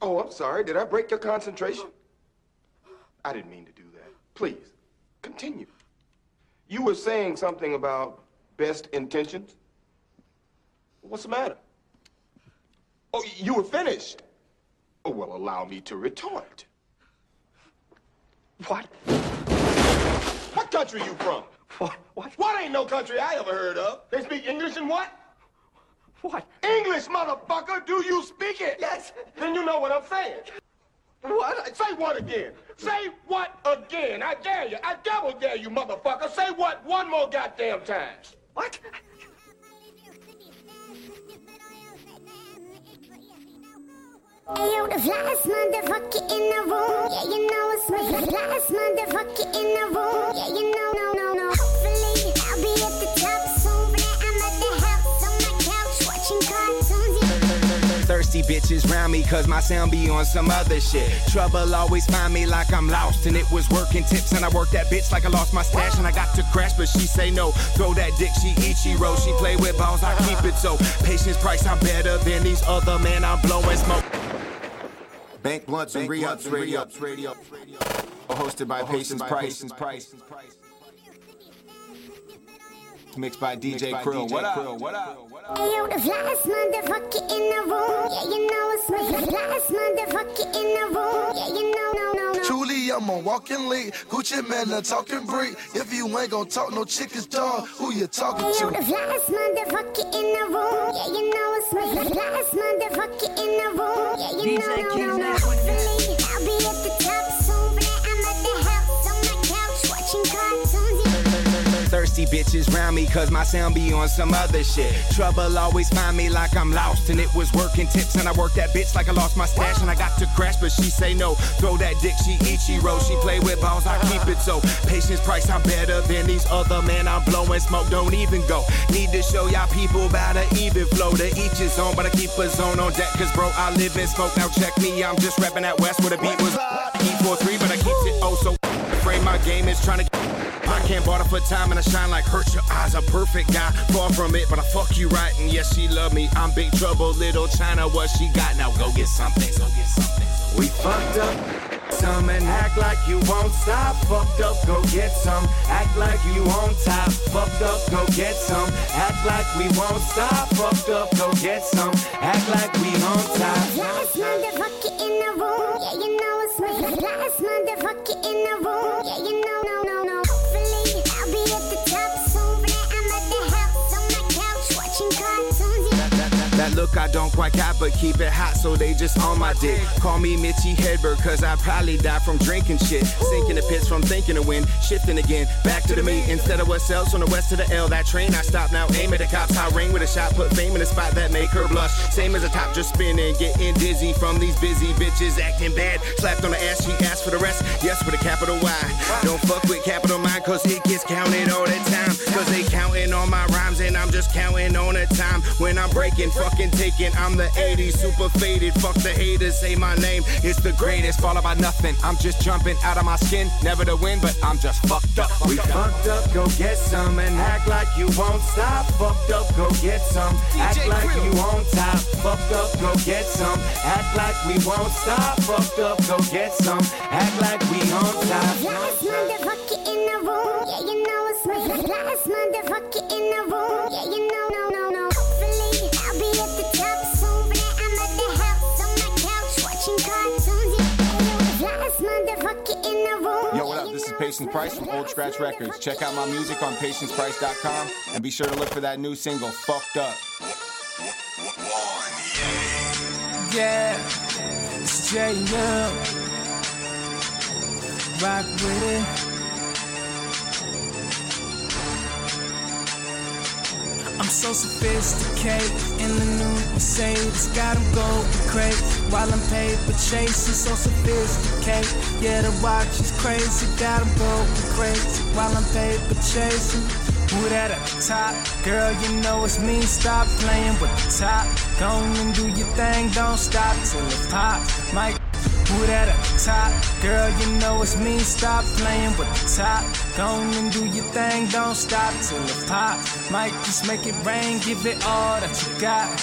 Oh, I'm sorry. Did I break your concentration? I didn't mean to do that. Please, continue. You were saying something about best intentions? What's the matter? Oh, you were finished. Oh, well, allow me to retort. What? What country you from? What ain't no country I ever heard of? They speak English and what? What? English, motherfucker! Do you speak it? Yes. Then you know what I'm saying. What? Say what again? Say what again? I dare you. I double dare you, motherfucker. Say what one more goddamn time. What? Ayo, the flyest motherfucker in the room. Yeah, you know it's me. The flyest motherfucker in the room. Yeah, you know, no. Hopefully, I'll be at the top soon. But I'm at the house on my couch watching cartoons. Yeah. Thirsty bitches round me cause my sound be on some other shit. Trouble always find me like I'm lost. And it was working tips and I worked that bitch like I lost my stash. And I got to crash but she say no. Throw that dick, she Ichiro. She play with balls, I keep it so. Patience price, I'm better than these other men. I'm blowing smoke. Bank Blunts and Re-Ups Radio. Hosted by Patience Price. Mixed by DJ Krill. What up? Ayo, the flyest motherfucker in the room. Yeah, you know it's me. The flyest motherfucker in the room. Yeah, you know, no. Truly, I'm a walking lead. Gucci man, a talking breed. If you ain't gon' talk no chickens, dog, who you talking Ayo, to? the flyest motherfucker in the room. Yeah, you know it's me. The flyest motherfucker in the room. Yeah, you know, no. Hopefully, I'll be at the top soon. But I'm at the house on my couch watching cartoons. Yeah. Thirsty bitches round me cause my sound be on some other shit. Trouble always find me like I'm lost. And it was working tips and I worked that bitch like I lost my stash. And I got to crash but she say no. Throw that dick, she Ichiro. She play with balls, I keep it so. Patience price, I'm better than these other men. I'm blowing smoke, don't even go. Need to show y'all people about an even flow. To each his own, but I keep a zone on deck. Cause bro, I live in smoke, now check me. I'm just rapping at West where the beat was E43, but I keep it oh so. Frame my game is trying to. I can't barter for time and I shine like hurt your eyes. A perfect guy, far from it, but I fuck you right. And yes, she love me. I'm big trouble, little China. What she got now? Go get something. We fucked up some and act like you won't stop. Fucked up, go get some. Act like you on top. Fucked up, go get some. Act like we won't stop. Fucked up, go get some. Act like we on top. Flyest motherfucker in the room. Yeah, you know it's me. The flyest motherfucker in the room. Yeah, you know, no. Hopefully, I'll be at the top soon. But I'm at the house on my couch watching cartoons. Yeah. That look I don't quite got, but keep it hot so they just on my dick. Call me Mitchie Hedberg, cause I probably die from drinking shit. Sinking the pits from thinking to win. Shifting again, back to the meat. Instead of west else on the west to the L. That train I stop now, aim at the cops. I ring with a shot, put fame in the spot that make her blush. Same as a top, just spinning, getting dizzy from these busy bitches acting bad. Slapped on the ass, she asked for the rest. Yes, with a capital Y. Don't fuck with capital mind, cause it gets counted all the time. Cause they counting on my rhymes and I'm just counting on the time. When I'm breaking, fucking taking, I'm the 80s, super faded. Fuck the haters, say my name, it's the greatest. Fall about nothing, I'm just jumping out of my skin. Never to win, but I'm just fucked up. We fucked up, go get some and act like you won't stop. Fucked up, go get some. Act like you on top. Fucked up, go get some. Act like we won't stop. Fucked up, go get some. Act like we on top. Flyest motherfucker in the room. Yeah, you know it's me. The flyest motherfucker in the room. Yeah, you know, no. Hopefully, I'll be at the top soon. But I'm at the house on my couch watching cartoons. Yeah, ayo, the flyest motherfucker in the room. Yo, what up? This is Patience Price from Old Scratch Records. Check out my music on patienceprice.com and be sure to look for that new single, Fucked Up. Yeah, it's J-Lil. Rock with it. I'm so sophisticated in the new Mercedes. Got them going crazy while I'm paper chasing. So sophisticated, yeah, the watch is crazy. Got them going crazy while I'm paper chasing. Who that at the top? Girl, you know it's me. Stop playing with the top. Go on and do your thing, don't stop till it pop. Mike, who that at the top? Girl, you know it's me. Stop playing with the top. Go on and do your thing, don't stop till it pop. Might just make it rain, give it all that you got.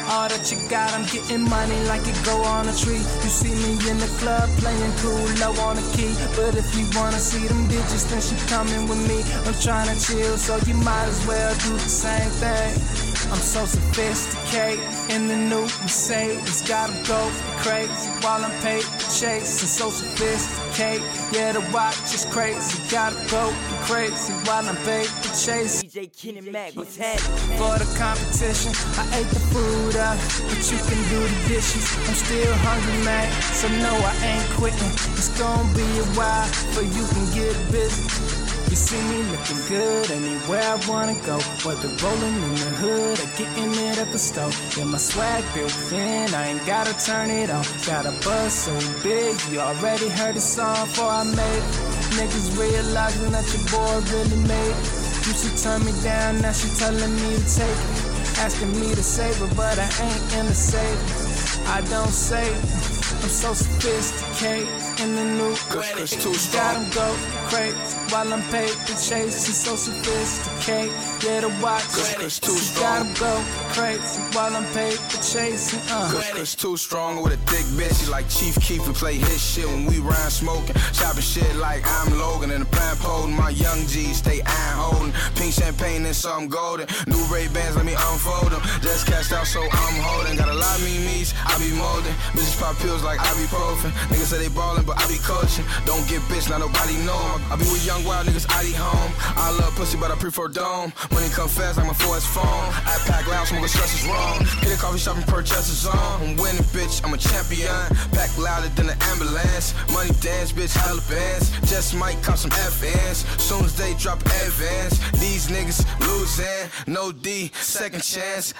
All that you got, I'm getting money like it go on a tree. You see me in the club playing cool, low on the key. But if you wanna see them digits, then she coming with me. I'm trying to chill, so you might as well do the same thing. I'm so sophisticated in the new Mercedes. Gotta go crazy while I'm paid chasing. So sophisticated, yeah, the watch is crazy. Gotta go crazy while I'm paid chasing. DJ Kenny Mac, what's happening? For the competition, I ate the food up, but you can do the dishes. I'm still hungry, man, so no, I ain't quitting. It's gonna be a while, but you can get busy. You see me looking good anywhere I wanna go. Whether rolling in the hood or getting it at the store. Yeah, my swag built in, I ain't gotta turn it on. Got a buzz so big, you already heard the song before I made it. Niggas realizing that your boy really made it. Used to turn me down, now she telling me to take it. Asking me to save her, but I ain't in the save. I don't save. I'm so sophisticated in the new Cause too strong. Got 'em go crazy while I'm paid to chase. She's so sophisticated, yeah, the watch. Cause too strong. Got 'em go crazy while I'm paid to chasing. Cause too strong with a thick bitch. She like Chief Keef, we play his shit when we rhyme smoking. Chopping shit like I'm Logan in the plant holding. My young G's stay iron holding. Pink champagne and something golden. New Ray-Bans, let me unfold them. Just cashed out, so I'm holding. Got a lot of memes, I be molding. Bitches pop pills like ibuprofen. Niggas say they ballin', but I be coaching. Don't get bitch, not nobody know 'em. I be with young wild niggas, I be home. I love pussy, but I prefer dome. Money come fast like my Ford's phone. I pack loud, smoking stress is wrong. Hit a coffee shop and purchase is on. I'm winning, bitch, I'm a champion. Pack louder than an ambulance. Money dance, bitch, hella bands. Just might cop some FNs. Soon as they drop advance, these niggas losing. No D, second chance.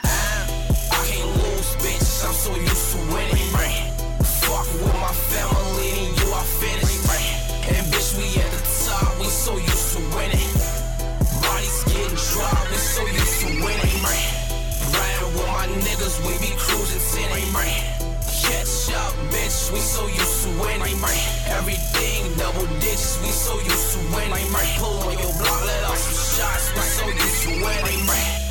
I can't lose, bitch, I'm so used to winning. Fuck with my family and you are finished. And bitch, we at the top, we so used to winning. Bodies getting dry, we so used to winning. Riding with my niggas, we be cruising tinting. Catch up, bitch, we so used to winning. Everything double digits, we so used to winning. Pull on your block, let off some shots, we so used to winning.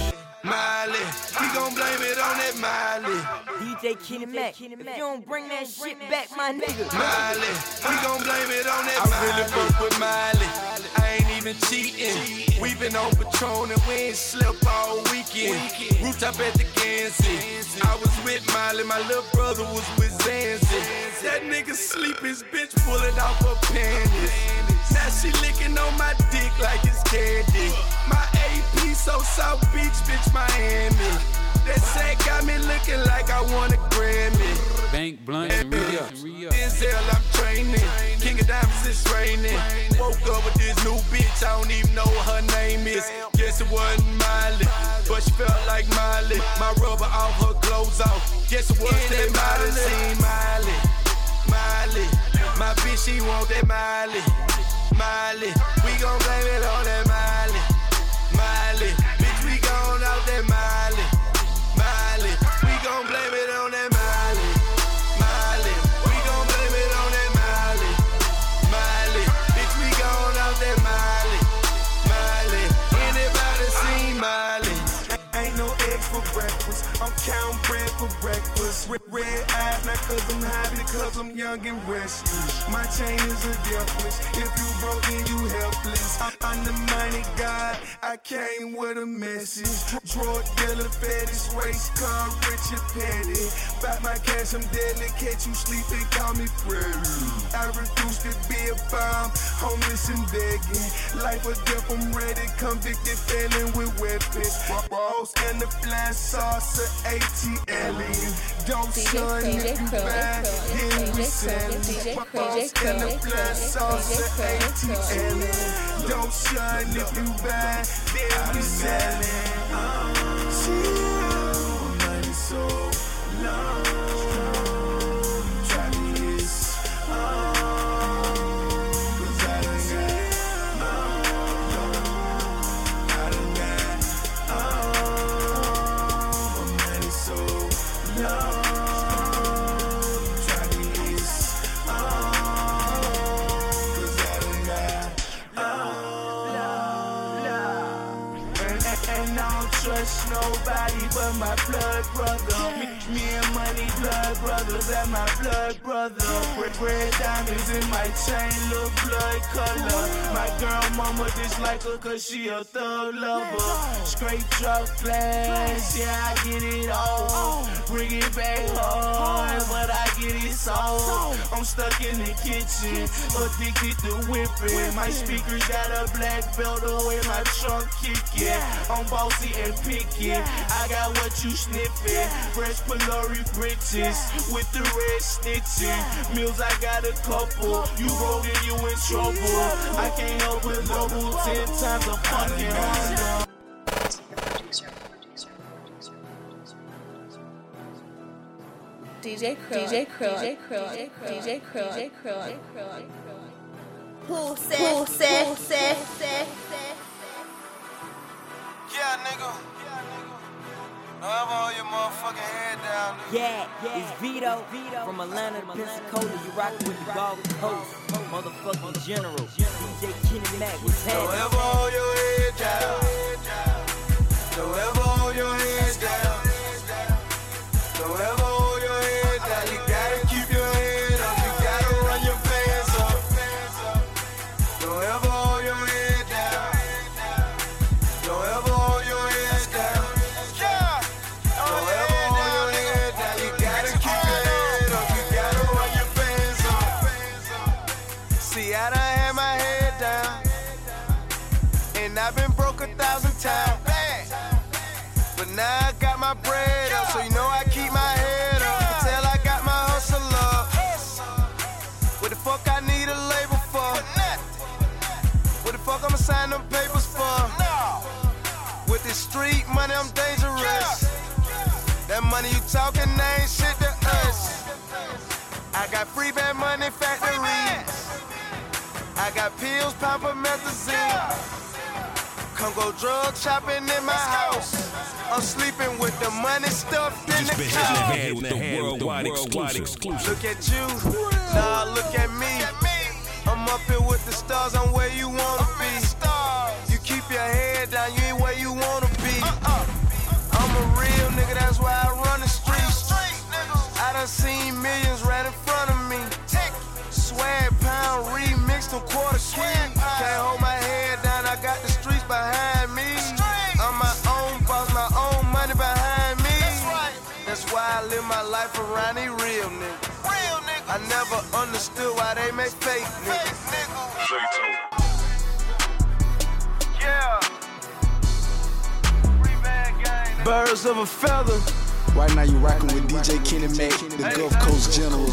Miley, we gon' blame it on that Miley. DJ Kenny Mac, if you don't bring that shit back, my nigga. Miley, we gon' blame it on that Miley. I really fuck with Miley, I ain't even cheating. We been on Patron and we ain't slept all weekend. Rooftop at the Gansey. I was with Miley, my little brother was with Zanzi. That nigga sleep, his bitch pulling off her panties. Now she licking on my dick like it's candy. My AP so South Beach, bitch, Miami. That sack got me looking like I won a Grammy. Bank blunt and Denzel, I'm training. King of Diamonds, it's raining. Woke up with this new bitch, I don't even know what her name is. Guess it wasn't Miley, but she felt like Miley. My rubber off, her clothes off. Guess it was that Miley. Seen Miley, Miley. My bitch, she want that Miley, Miley. We gon' blame it on that Miley, Miley. Bitch, we gon' out that Miley, Miley. We gon' blame it on that Miley, Miley. We gon' blame it on that Miley, Miley. Bitch, we gon' out that Miley, Miley. Anybody seen Miley? Ain't no eggs for breakfast. I'm counting bread for breakfast. Red eyes, not cause I'm high, because I'm young and restless. My chain is a difference. If you broke, then you helpless. I'm the money god, I came with a message. Drug dealer, fetish, race car, rich and petty. By my cash, I'm deadly. Catch you sleeping, call me Prairie. I refuse to be a bomb, homeless and begging. Life or death, I'm ready. Convicted felon with weapons. Balls and the flying saucer, ATL. Don't shun if you buy, then we sellin'. Balls and the flying saucer, ATL. Don't shun if you buy, then we sellin'. Chill, money so long. Try this, cause I done got, my money so long. Try this, cause I done got, and I don't trust nobody but my blood brother. Me and money, blood brothers, and my blood brother. Red diamonds in my chain, look blood color. My girl mama dislike her cause she a thug lover. Straight drug flash, yeah, I get it all. Bring it back hard, but I get it sold. I'm stuck in the kitchen, addicted to whipping. My speakers got a black belt away, my trunk kicking. I'm bossy and picky, I got what you sniffing. Fresh Polari britches with the red stitching. Meals, I got a couple, you rolled in, you in trouble. I can't help but double 10 times a fucking Honda. DJ Krill. Who said? Yeah, nigga. Don't ever hold your motherfucking head down, nigga. Yeah, it's Vito from Atlanta to Pensacola. You rockin' with the Gulf Coast, motherfucking general. DJ Kenny Mac, what's happening? Don't ever hold your head down. Don't ever hold your head down. Don't ever hold your head down. You gotta keep your head up. You gotta run your pants up. Don't ever hold your head down. Don't ever hold your head down. Don't ever hold your head down. You gotta keep your head up. You gotta run your pants up. See, I done had my head down, and I've been broke 1,000 times. But now I got my bread up, so you know I keep my head up. You can tell I got my hustle up. What the fuck I need a label for? What the fuck I'ma sign them papers for? With this street money, I'm dangerous. That money you talking, that ain't shit to us. I got free bad money factories. I got pills, Pampamethazine. Come go drug shopping in my house. I'm sleeping with the money stuffed in the couch. With the worldwide exclusive. Look at you, nah, look at me. I'm up here with the stars, I'm where you wanna be. You keep your head down, you ain't where you wanna be. I'm a real nigga, that's why I run the streets. I done seen millions right in front of me. Swag pound remixed on quarter keys. Can't hold my head down, I got the streets behind me. I'm my own boss, my own money behind me. That's why I live my life around these real niggas. I never understood why they make fake niggas. Yeah. Birds of a feather. Right now you rockin' with DJ Kenny Mac, the Gulf Coast General.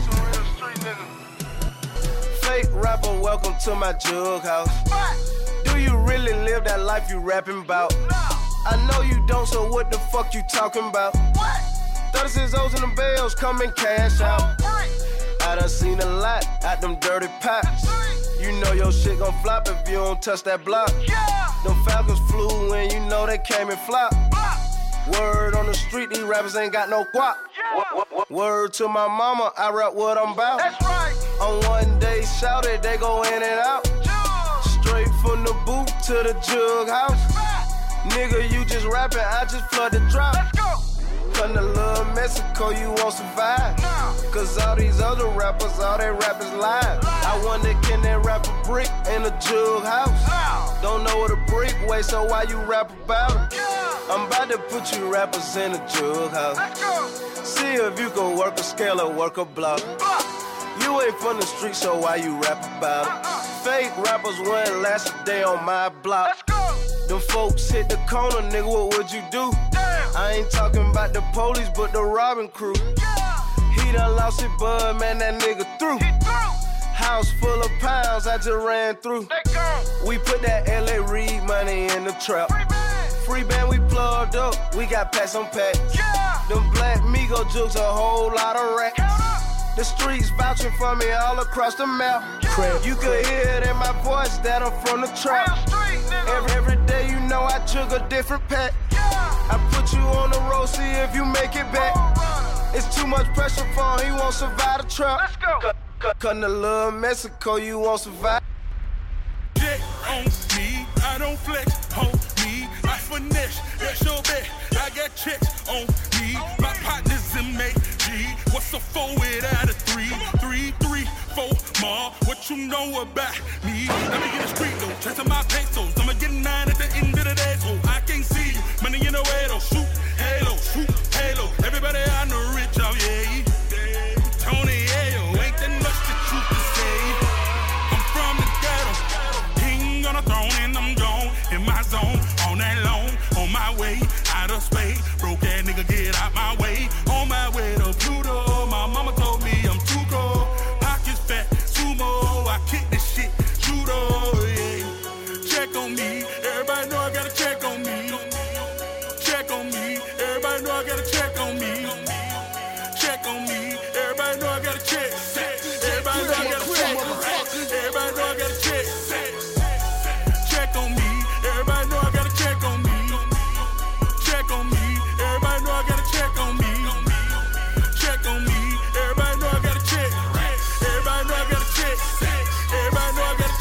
Fake rapper, welcome to my jug house. Do you really live that life you rapping about? I know you don't, so what the fuck you talking about? 36 O's and the bells coming cash out. I done seen a lot at them dirty pops. You know your shit gon' flop if you don't touch that block. Them Falcons flew in, you know they came and flop. Word on the street, these rappers ain't got no guap. Word to my mama, I rap what I'm about. That's right. On one day shouted, they go in and out. Straight from the booth to the jug house. Nigga, you just rapping, I just flood the drop. Let's go. Come to Little Mexico, you won't survive. Cause all these other rappers, all they rap is live. I wonder, can they rap a brick in a jug house? Don't know what a brick weighs, so why you rap about it? I'm about to put you rappers in a jug house. See if you can work a scale or work a block. You ain't from the street, so why you rap about it? Fake rappers wouldn't last a day on my block. Them folks hit the corner, nigga, what would you do? I ain't talking about the police, but the robbing crew. He done lost his bud, man, that nigga through. House full of pounds, I just ran through. We put that L.A. Reid money in the trap. Free band, we plugged up, we got packs on packs. Them Black Migo jokes, a whole lot of racks. The streets vouching for me all across the map. You could hear it in my voice that I'm from the trap. Every day you know I took a different pack. I put you on the road, see if you make it back. It's too much pressure for him, he won't survive the trap. Let's go. Come to Little Mexico, you won't survive. Jet on me, I don't flex, hold me, I finesse, that's your bet. on me. My partner's in MG. What's a 4 without a 3? 3, 3, 4 more. What you know about me? Let me get a street though. Chasing my pesos. I'ma get mine at the end of the day. So I can't see you. Money in the way though. Shoot halo, shoot halo. Everybody I know rich out, yeah. Tony Ayo, ain't that much that you can say. I'm from the ghetto, king on a throne, and I'm gone in my zone all night long. On my way out of space, broke ass nigga, get out my way. On my way to Pluto, my mama told me I'm too cold. Pockets fat, sumo, I kick this shit, judo, yeah. Check on me, everybody know I gotta check on me. Check on me, everybody know I gotta check on me. Check on me, everybody know I gotta check. Everybody know I gotta check. Everybody know I gotta check. Check on me, everybody know I gotta check on me. Check on me, everybody know I gotta check on me. Check on me, everybody know I gotta check. Everybody know I gotta check. Everybody know I gotta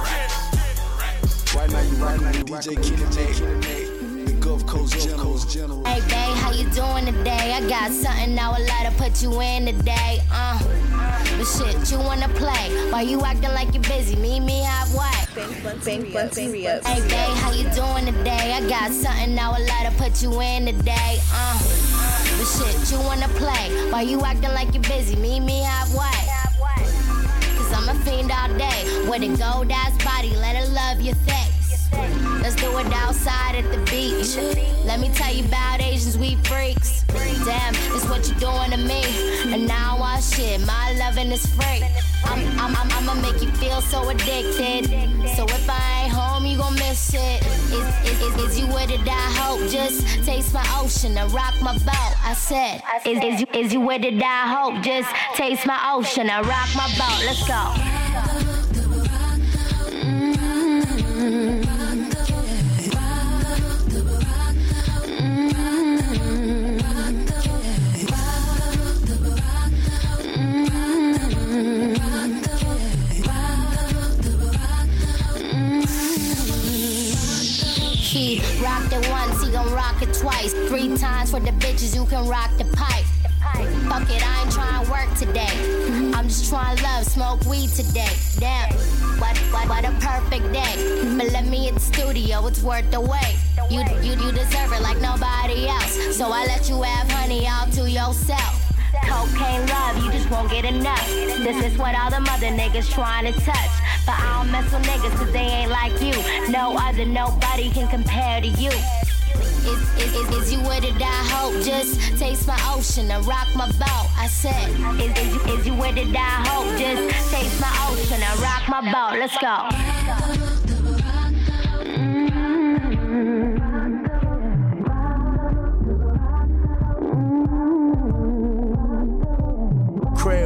check. Right now you rockin' with DJ Kenny May, the Gulf Coast General. Hey babe, how you doing today? I got something I would like to put you in today. But shit, you wanna play? Why you acting like you're busy? Meet me halfway. Hey babe, how you doing today? I got something I would like to put you in today. But shit, you wanna play? Why you acting like you're busy? Meet me halfway. Cause I'm a fiend all day with a gold ass body. Let her love your face. Let's do it outside at the beach. Let me tell you about Asians, we freaks. Damn, it's what you doing to me. And now I want shit, my loving is free. I'ma make you feel so addicted. So if I ain't home, you gon' miss it. Is you with it, I hope. Just taste my ocean and rock my boat. I said, is you with it, I hope. Just taste my ocean and rock my boat. Let's go. He rocked it once, he gon' rock it twice. 3 times for the bitches, you can rock the pipe. Fuck it, I ain't trying to work today. I'm just trying to love, smoke weed today. Damn, what a perfect day. But let me hit the studio, it's worth the wait. You deserve it like nobody else. So I let you have honey all to yourself. Cocaine love, you just won't get enough. This is what all the mother niggas trying to touch. But I don't mess with niggas cause they ain't like you. No other, nobody can compare to you. Is you with it, I hope. Just taste my ocean and rock my boat. I said, is you with it, I hope. Just taste my ocean and rock my boat. Let's go. Crab.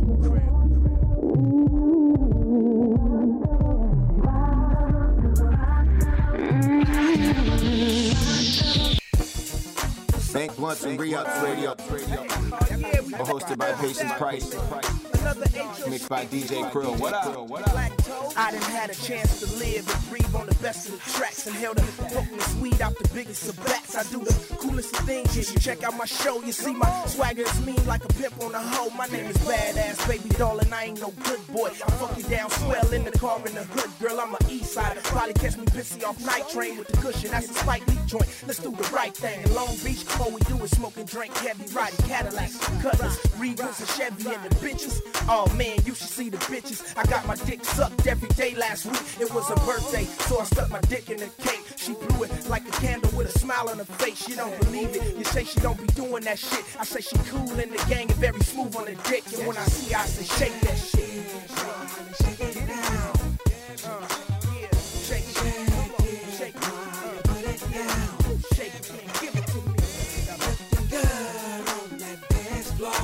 Bank Blunts and Re-Ups Radio. Hosted by Patience Price. Mixed by DJ Krill. What up? I done had a chance to live and breathe on the best of the tracks and held the potentest weed out the biggest of bats. I do the coolest of things. You should check out my show. You see my swagger is mean like a pimp on a hoe. My name is Badass Baby Doll and I ain't no good boy. I fuck you down swell in the car in the hood. Girl, I'm a east sider. Probably catch me pissy off night train with the cushion. That's a Spike Lee joint. Let's do the right thing. In Long Beach, all we do is smoke and drink heavy, riding Cadillacs, Cutlass, Regals, and Chevy, and the bitches. Oh man, you should see the bitches. I got my dick sucked every day last week. It was her birthday, so I stuck my dick in the cake. She blew it like a candle with a smile on her face. She don't believe it. You say she don't be doing that shit. I say she cool in the gang and very smooth on the dick. And when I see her, I say shake that shit. Shake it down. Yeah, shake it. Come on, shake it. Put it down. Shake it, man. Give it to me. Looking good on that dance floor.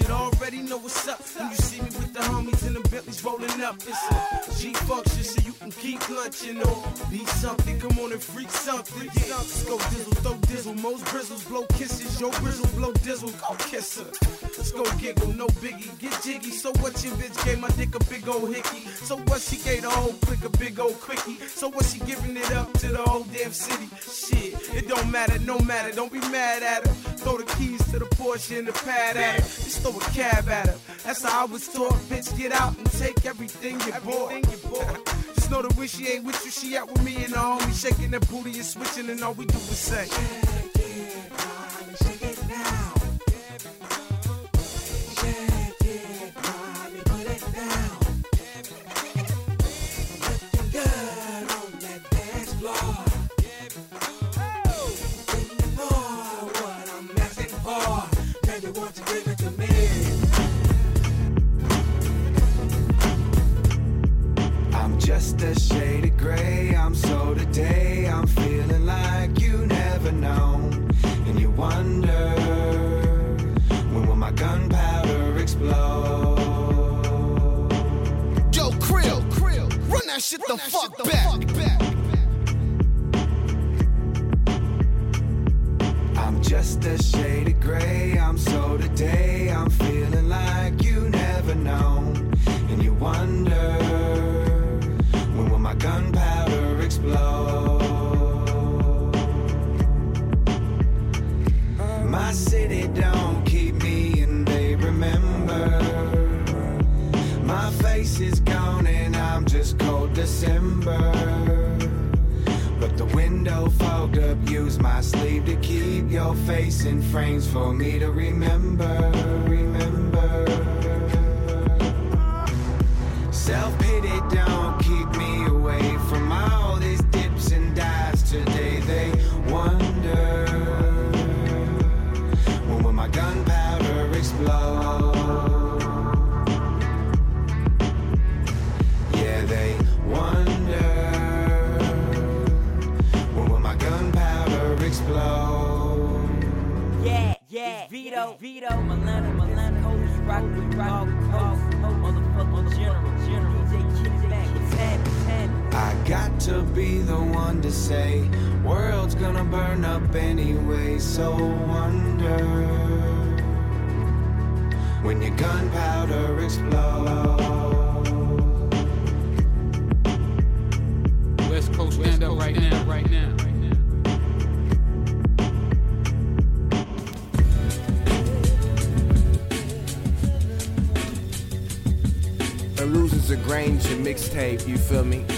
What's up? When you see me with the homies in the Bentleys rolling up, it's a G-Function, so you can keep lunching or be something. Come on and freak something. Yeah, let's go dizzle, throw dizzle. Most brizzles blow kisses. Your brizzle blow dizzle. Go kiss her. Let's go giggle, no biggie. Get jiggy. So what your bitch gave my dick a big old hickey? So what she gave the whole clique a big old quickie? So what she giving it up to the whole damn city? Shit, it don't matter, no matter. Don't be mad at her. Throw the keys to the Porsche and the pad at her. Just throw a cab at her. That's how I was taught. Bitch, get out and take everything you bought. Just know that when she ain't with you, she out with me and the homie. Shaking that booty and switching and all we do is say shake it, mommy, shake it now. Shake it, mommy, put it down. Looking good on that dance floor. Give me more what I'm asking for. Baby, won't you give it to me? I'm just a shade of gray, I'm so today, I'm feeling like you never known. And you wonder, when will my gunpowder explode? Yo, Krill, run that shit the fuck back. I'm just a shade of gray, I'm so today, I'm feeling like you never known. And you wonder, when will my gunpowder explode? My city don't keep me and they remember. My face is gone and I'm just cold December. But the window fogged up, use my sleeve to keep your face in frames for me to remember. Self-pity don't keep me away from all these dips and dives today. They wonder, when will my gunpowder explode? Yeah, they wonder, when will my gunpowder explode? Yeah, it's Vito, Milano, Coach, rock with dog, motherfucking general, DJ Kenny Mac, what's happening? I got to be the one to say, world's gonna burn up anyway, so wonder, when your gunpowder explodes. West Coast, stand up right now. Illusions of Granger mixtape, you feel me?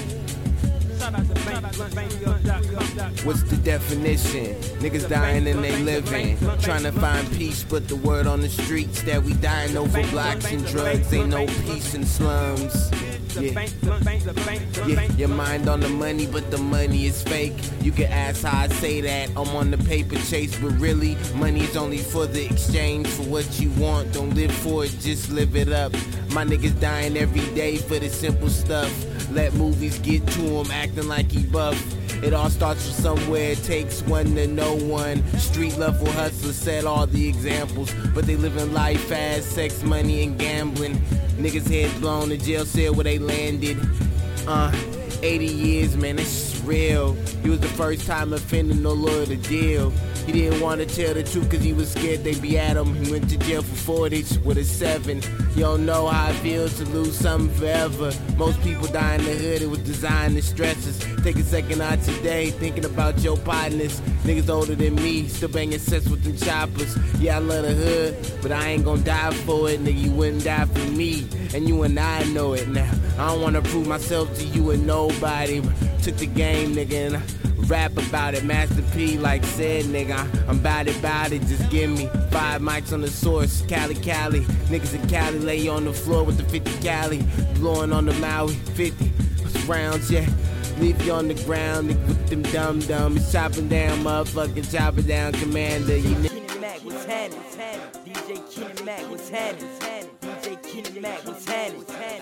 What's the definition? Niggas dying and they living, trying to find peace, but the word on the streets that we dying over blocks and drugs. Ain't no peace in slums. Yeah, your mind on the money, but the money is fake. You can ask how I say that, I'm on the paper chase, but really, money's only for the exchange for what you want. Don't live for it, just live it up. My niggas dying every day for the simple stuff. Let movies get to him, acting like he buff. It all starts from somewhere, it takes one to know one. Street level hustlers set all the examples, but they living life fast, sex, money, and gambling. Niggas heads blown, the jail cell where they landed. 80 years, man, that's just real. He was the first time offending, no lawyer to deal. He didn't want to tell the truth cause he was scared they'd be at him. He went to jail for 40 with a 7. You don't know how it feels to lose something forever. Most people die in the hood, it was designed to stress us. Take a second out today, thinking about your partners. Niggas older than me, still banging sets with them choppers. Yeah, I love the hood, but I ain't gon' die for it. Nigga, you wouldn't die for me, and you and I know it now. I don't wanna prove myself to you and nobody. Took the game, nigga, and I rap about it. Master P, like said, nigga, I'm about it, just give me 5 mics on the source. Cali, niggas in Cali lay on the floor with the 50 Cali, blowing on the Maui 50 rounds, yeah. Leave you on the ground, nigga, with them dum-dums. Chopping down, motherfucking chopping down, commander. You Kenny Mac, what's happening? DJ Kenny Mac, what's happening? DJ Kenny Mac, what's happening?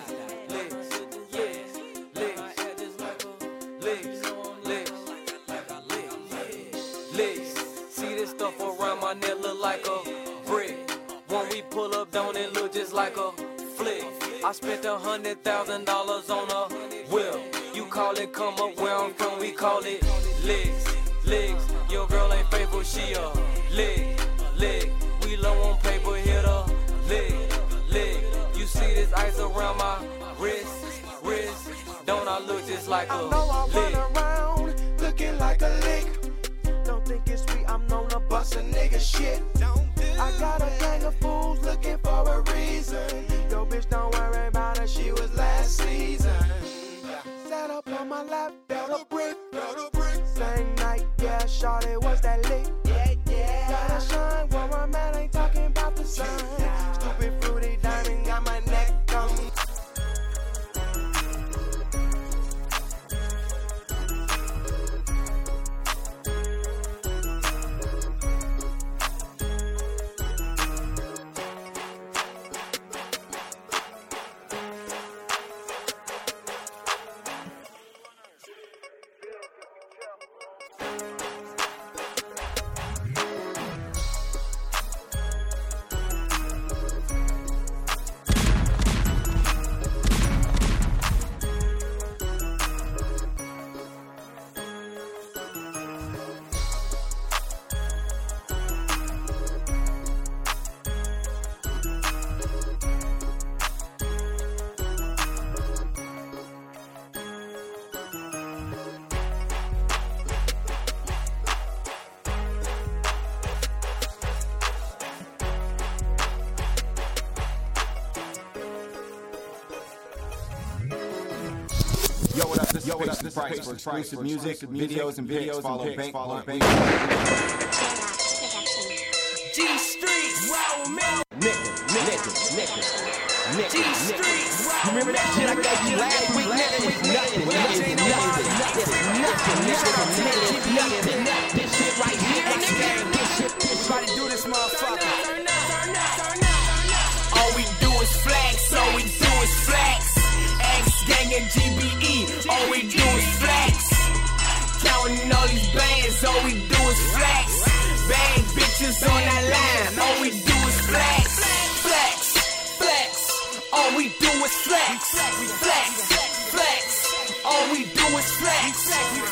See this stuff around my neck look like a brick. When we pull up, don't it look just like a flick? I spent $100,000 on a whip. You call it come up, where I'm from, we call it legs. Your girl ain't faithful, she a leg. We low on paper, hit a leg. You see this ice around my wrist. Don't I look just like a lick? I know I run around looking like a lick. Don't think it's sweet, I'm known to bust a nigga shit. I got a gang of fools looking for a reason. Yo, bitch, don't worry about her, she was last season. Sat up on my lap, felt a brick. Same night, yeah, shawty was that lit. Yeah. Gotta shine, where I'm at, ain't talking about the sun. Stupid fruity diamond got my neck on me. Yo, what up? This is Price for exclusive music, videos, and pics. Follow Bank. G Streets, nigga. G Streets, you remember that shit I gave you last week? Nothing. This shit right here, nigga. Try to do this, motherfucker. All we do is flex. All we do is flex. X-Gang and GBE. All we do is flex. Counting all these bands. All we do is flex. Bad bitches on that line. All we do is flex. All we do is flex. All we do is flex.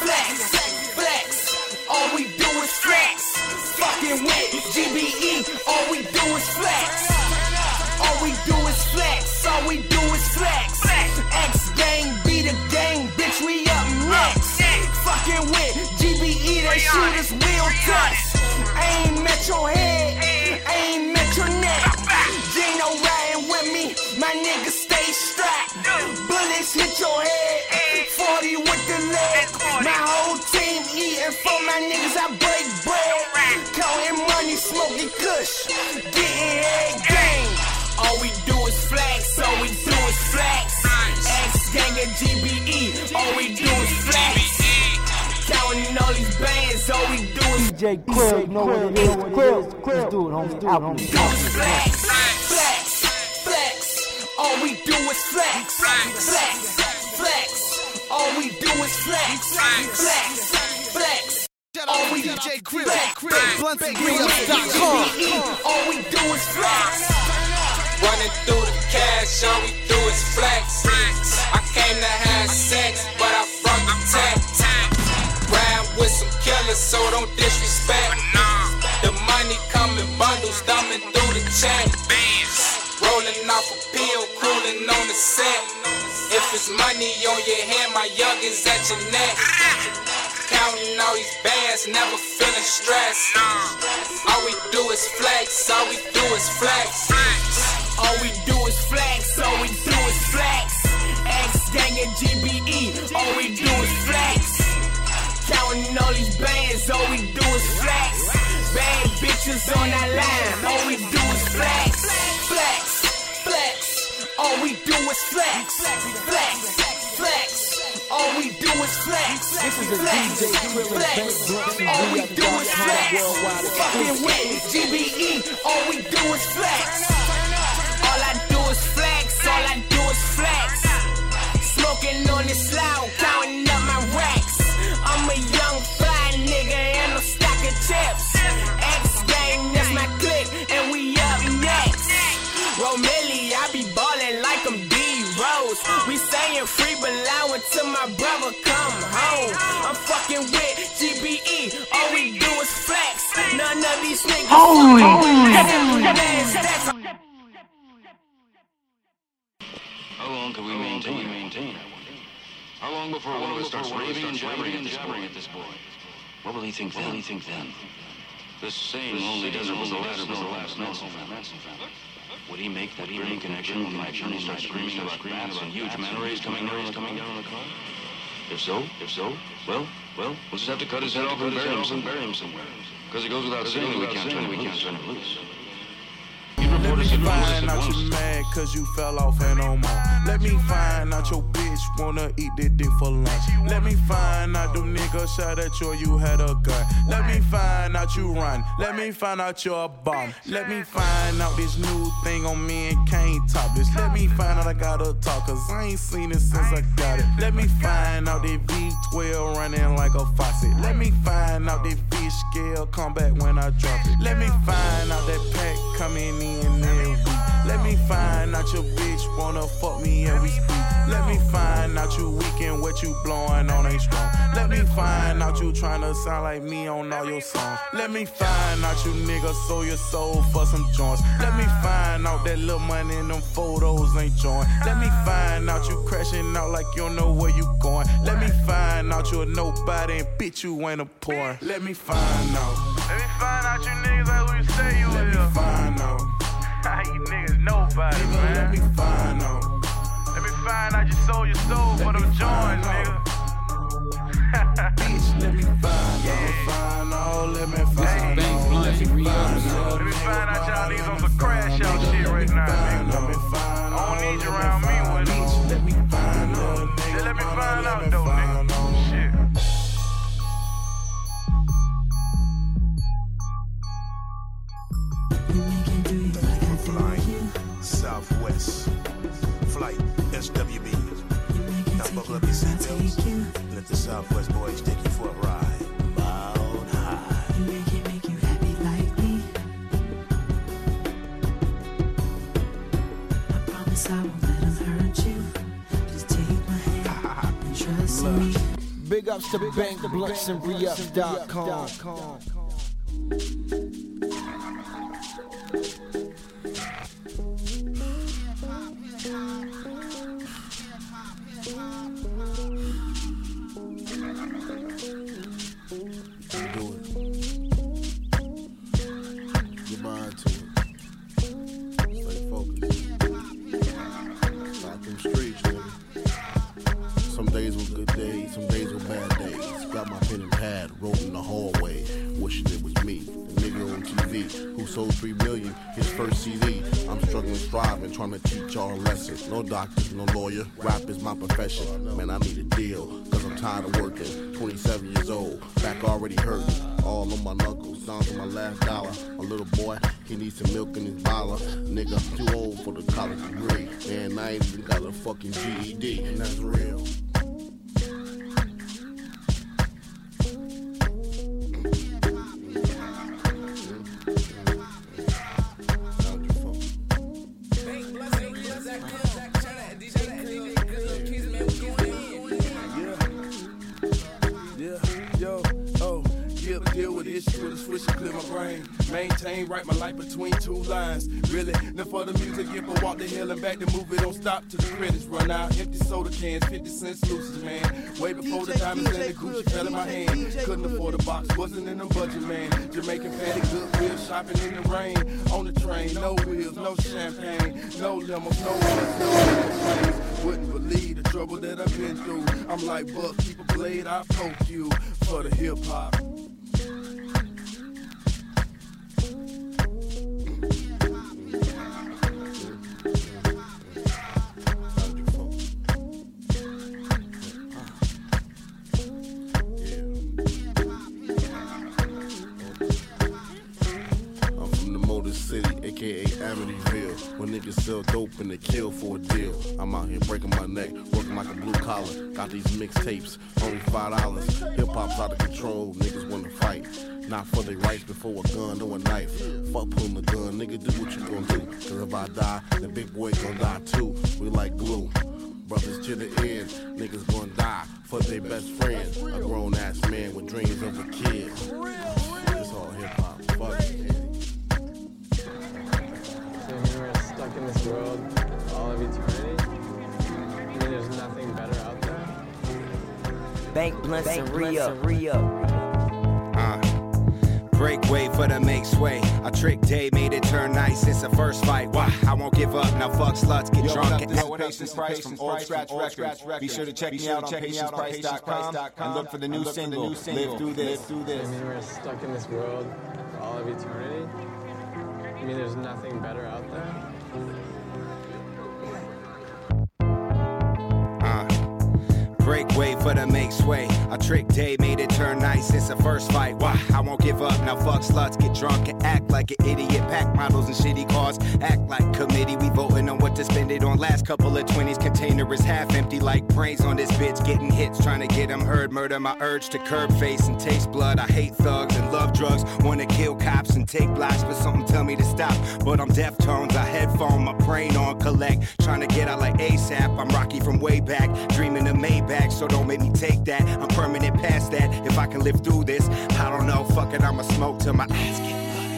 All we do is flex. Fucking with GBE. All we do is flex. All we do is flex. All we do is flex. X-Gang be the gang, bitch, we up next. Fucking with GBE, they shoot us wheel touch. I ain't met your head, I ain't met your neck. Gino riding with me, my niggas stay strapped. Bullets hit your head, 40 with the leg. My whole team eating for my niggas, I break bread. Counting money, smoking kush, getting head gang. All we do is flex, all we do is flex. X-Gang and GBE, all we do is flex. Counting all these bands, all we do is DJ Krill, know what it is. Krill, do it, homie. Album. Do is flex. All we do is flex. All we do is flex. All we DJ Krill, all we do is flex. Running through the cash, all we do is flex. I came to have sex, but I brought the tech. Ride with some killers, so don't disrespect. The money come in bundles, thumbing through the check. Rolling off a pill, cooling on the set. If it's money on your hand, my youngins at your neck. Counting all these bands, never feeling stressed. All we do is flex, all we do is flex. All we do is flex, all we do is flex. X-Gang and GBE, all we do is flex. Counting all these bands, all we do is flex. Bad bitches on that line, all we do is flex. All we do is flex. All we do is flex. This is a DJ Krill. All we do is flex. Fucking with GBE, all we do is flex. All I do is flex, all I do is flex. Smoking on this loud, counting up my racks. I'm a young fly nigga and a stack of chips. X-Gang, that's my clique, and we up next. Romilly, I be ballin' like I'm D-Rose. We sayin' free, but allowing to my my brother come home. I'm fucking with GBE, all we do is flex. None of these niggas Holy How long can we maintain? How long before one of us starts raving and jabbering at this boy? What will he think then? This same lonely desert was the last Manson family. Would he make that grim connection when my attorney starts screaming about bats and huge manta rays coming down on the car? If so, well, we'll just have to cut his head off and bury him somewhere. Because it goes without saying that we can't turn him loose. Let me find out you mad cause you fell off and no more. Let me find out your bitch wanna eat that dick for lunch. Let me find out them niggas shot at you had a gun. Let me find out you run. Let me find out you're a bum. Let me find out this new thing on me and can't top this. Let me find out I gotta talk cause I ain't seen it since I got it. Let me find out that V12 running like a faucet. Let me find out that fish scale come back when I drop it. Let me find out that pack coming in every week. Let me find out your bitch wanna fuck me and we speak. Let me find out you weak and what you blowing on ain't strong. Let me find out you tryna sound like me on all your songs. Let me find out you niggas sold your soul for some joints. Let me find out that little money in them photos ain't joint. Let me find out you crashing out like you don't know where you going. Let me find out you a nobody and bitch you ain't a porn. Let me find out. Let me find out you niggas like what you say you Let me find out. You niggas nobody, nigga, man. Let me find out. Let me find out you sold your soul for them joints, nigga. Bitch, let me find out. Let me find out. Let me find out y'all niggas on some crash out shit right now, nigga. I don't need you around me with it. Let me find out. Just let me find out though, nigga. Shit. Flying Southwest Flight SWB. Now buckle up your seatbelts. Let the Southwest boys take you for a ride. Bowed high. Make you happy like me. I promise I won't let them hurt you. Just take my hand and trust me. Big ups to Bank Blunts and Re-Ups.com. Trying to teach y'all a lesson. No doctor, no lawyer. Rap is my profession. Man, I need a deal, cause I'm tired of working. 27 years old, back already hurting. All on my knuckles, down to my last dollar. A little boy, he needs some milk in his bottle. Nigga, too old for the college degree. Man, I ain't even got a fucking GED, and that's real. Write my life between two lines. Really, now for the music, if I walk the hill and back, the movie don't stop till the credits run out. Empty soda cans, 50 cents looses, man. Way before the diamonds and the Gucci fell in my hand. Couldn't afford a box, wasn't in the budget, man. Jamaican fatty, Goodwill, shopping in the rain. On the train, no wheels, no champagne, no limos, no ones, no champagnes. Wouldn't believe the trouble that I've been through. I'm like, Buck, keep a blade, I poke you for the hip hop. Niggas sell dope and they kill for a deal. I'm out here breaking my neck, working like a blue collar. Got these mixtapes, only $5. Hip hop's out of control, niggas wanna fight. Not for their rights before a gun or a knife. Fuck pulling the gun, nigga, do what you gonna do. Cause if I die, the big boy gonna die too. We like glue. Brothers to the end, niggas gonna die. for their best friend. A grown ass man with dreams of a kid. It's all hip hop. Fuck it. So you were stuck in this world all of eternity? I mean, there's nothing better out there? Bank blunts and re-up. Break way for the make sway. A trick day made it turn nice. It's a first fight. Why? I won't give up. Now fuck sluts, get drunk and act. Patience Price from Old Scratch Records. Be sure to check me out on patienceprice.com and look for the new single, Live Through This. I mean, we're stuck in this world for all of eternity? I mean, there's nothing better out there? Break way for the make sway. A trick day made it turn nice. It's a first fight. Why? I won't give up. Now fuck sluts, get drunk and act like an idiot. Pack models and shitty cars. Act like committee. We voting on what to spend it on. Last couple of 20s. Container is half empty like brains on this bitch. Getting hits, trying to get them heard. Murder my urge to curb face and taste blood. I hate thugs and love drugs. Wanna kill cops and take blocks, but something tell me to stop. But I'm deaf tones. I headphone my brain on collect. Trying to get out like ASAP. I'm Rocky from way back. Dreaming of Maybach. So don't make me take that. I'm permanent past that. If I can live through this, I don't know. Fuck it, I'ma smoke till my eyes get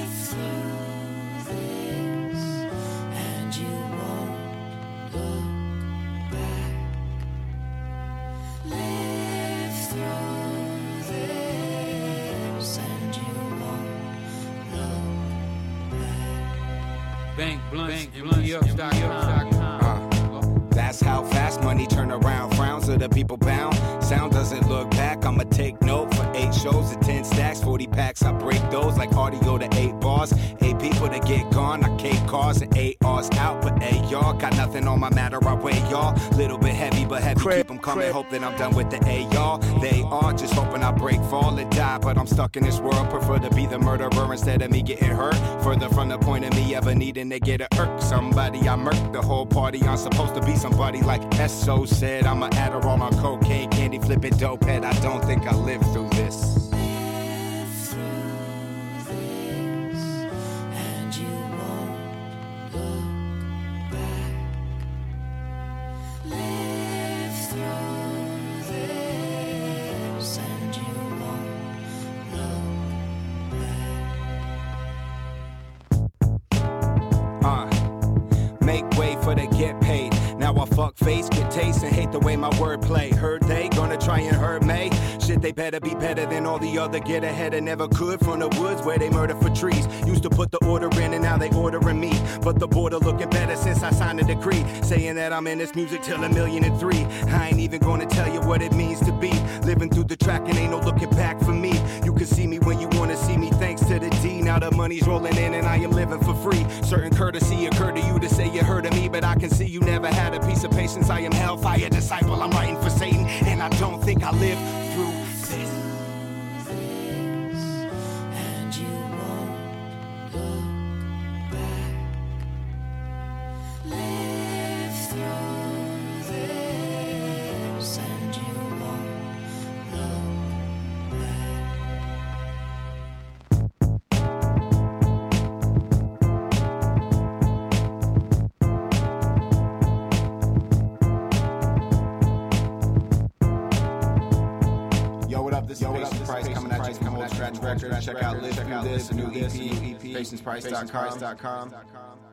That's how fast money turn around. Frowns of the people bound. Sound doesn't look back. I'ma take note for 8 shows at 10 stacks, 40 packs. I break those like audio to 8 bars. 8 people to get gone. I cake cars and 8 R's out. But hey, y'all got nothing on my matter. I weigh y'all. Little bit heavy, but heavy. Keep them coming. Hope that I'm done with the A, y'all. They are just hoping I break, fall, and die. But I'm stuck in this world. Prefer to be the murderer instead of me getting hurt. Further from the point of me ever needing to get a irk. Somebody I murk the whole party. I'm supposed to be somebody like S.O. said. I'm an Adderall on cocaine, candy flipping dope head. I don't think I live through this. Make way for the get paid. Now I fuck face, get taste, and hate the way my word play. Heard they gonna try and hurt me? Shit, they better be better than all the other get ahead and never could. From the woods where they murder for trees. Used to put the order in and now they ordering me. But the border looking better since I signed a decree saying that I'm in this music till 1,000,003. I ain't even gonna tell you what it means to be living through the track and ain't no looking back for me. You can see me when you wanna see me, thanks to the D. Now the money's rolling in and I am living for free. Certain courtesy occurred to you to say you heard of me, but I can see you never had a piece of patience. I am hellfire disciple, I'm writing for Satan, and I don't think I live through this. And you won't look back. Live through this, and you won't look This is Patience Price coming at you from Old Scratch Records. Check out Live Through This, a new EP, patienceprice.com.